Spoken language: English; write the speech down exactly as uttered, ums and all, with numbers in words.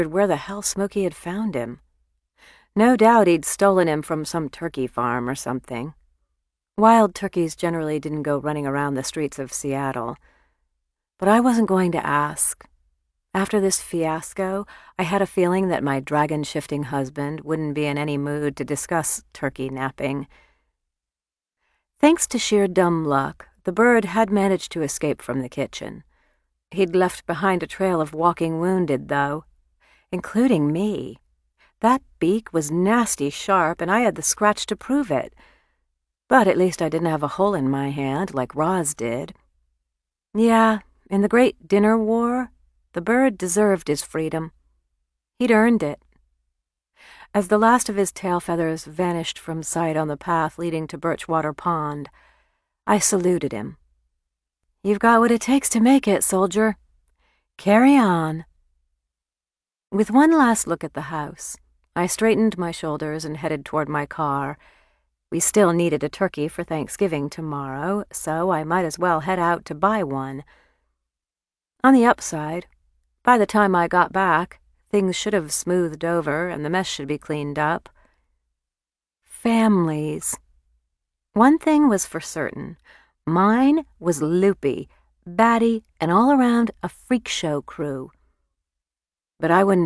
where the hell Smokey had found him. No doubt he'd stolen him from some turkey farm or something. Wild turkeys generally didn't go running around the streets of Seattle. But I wasn't going to ask. After this fiasco, I had a feeling that my dragon-shifting husband wouldn't be in any mood to discuss turkey napping. Thanks to sheer dumb luck, the bird had managed to escape from the kitchen. He'd left behind a trail of walking wounded, though, including me. That beak was nasty sharp, and I had the scratch to prove it. But at least I didn't have a hole in my hand like Roz did. Yeah, in the Great Dinner War, the bird deserved his freedom. He'd earned it. As the last of his tail feathers vanished from sight on the path leading to Birchwater Pond, I saluted him. "You've got what it takes to make it, soldier. Carry on." With one last look at the house, I straightened my shoulders and headed toward my car. We still needed a turkey for Thanksgiving tomorrow, so I might as well head out to buy one. On the upside, by the time I got back, things should have smoothed over and the mess should be cleaned up. Families. One thing was for certain. Mine was loopy, batty, and all around a freak show crew. But I wouldn't